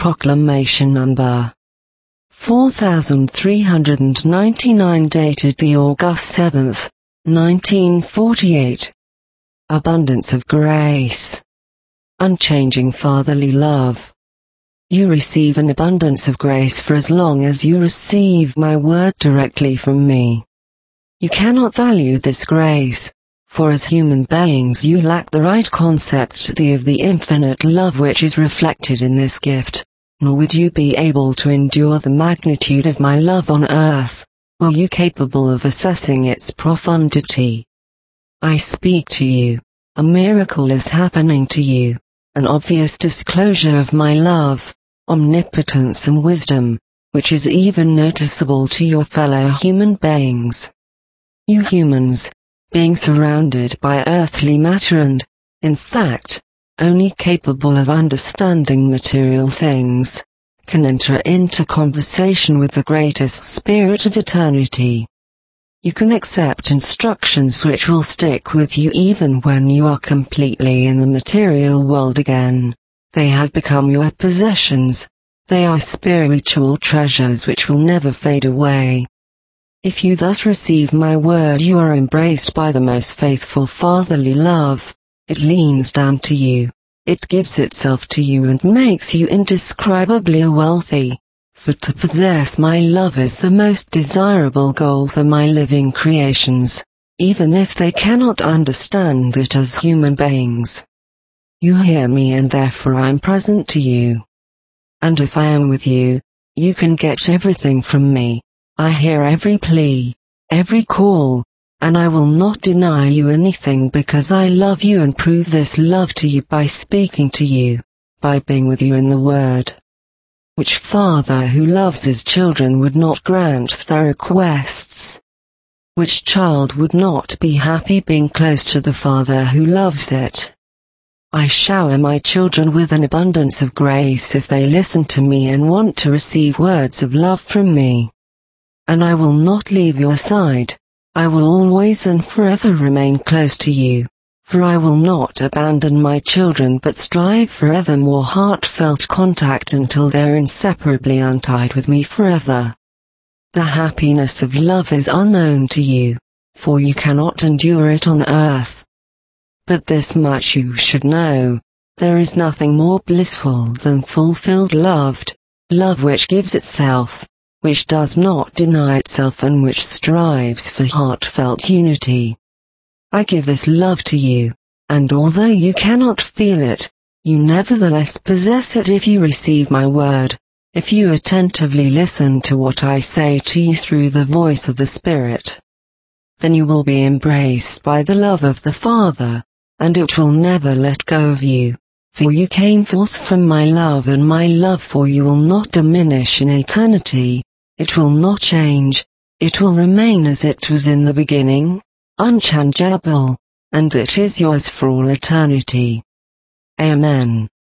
Proclamation Number 4399 dated the August 7th, 1948. Abundance of grace. Unchanging fatherly love. You receive an abundance of grace for as long as you receive my word directly from me. You cannot value this grace, for as human beings you lack the right concept of the infinite love which is reflected in this gift, nor would you be able to endure the magnitude of my love on earth, were you capable of assessing its profundity. I speak to you, a miracle is happening to you, an obvious disclosure of my love, omnipotence and wisdom, which is even noticeable to your fellow human beings. You humans, being surrounded by earthly matter and, in fact, only capable of understanding material things, can enter into conversation with the greatest spirit of eternity. You can accept instructions which will stick with you even when you are completely in the material world again. They have become your possessions. They are spiritual treasures which will never fade away. If you thus receive my word, you are embraced by the most faithful fatherly love. It leans down to you. It gives itself to you and makes you indescribably wealthy. For to possess my love is the most desirable goal for my living creations, even if they cannot understand it as human beings. You hear me and therefore I am present to you. And if I am with you, you can get everything from me. I hear every plea, every call, and I will not deny you anything because I love you and prove this love to you by speaking to you, by being with you in the Word. Which father who loves his children would not grant their requests? Which child would not be happy being close to the father who loves it? I shower my children with an abundance of grace if they listen to me and want to receive words of love from me. And I will not leave your side. I will always and forever remain close to you. For I will not abandon my children but strive for ever more heartfelt contact until they're inseparably untied with me forever. The happiness of love is unknown to you, for you cannot endure it on earth. But this much you should know, there is nothing more blissful than fulfilled love which gives itself, which does not deny itself and which strives for heartfelt unity. I give this love to you, and although you cannot feel it, you nevertheless possess it if you receive my word, if you attentively listen to what I say to you through the voice of the Spirit. Then you will be embraced by the love of the Father, and it will never let go of you, for you came forth from my love and my love for you will not diminish in eternity, it will not change, it will remain as it was in the beginning, unchangeable, and it is yours for all eternity. Amen.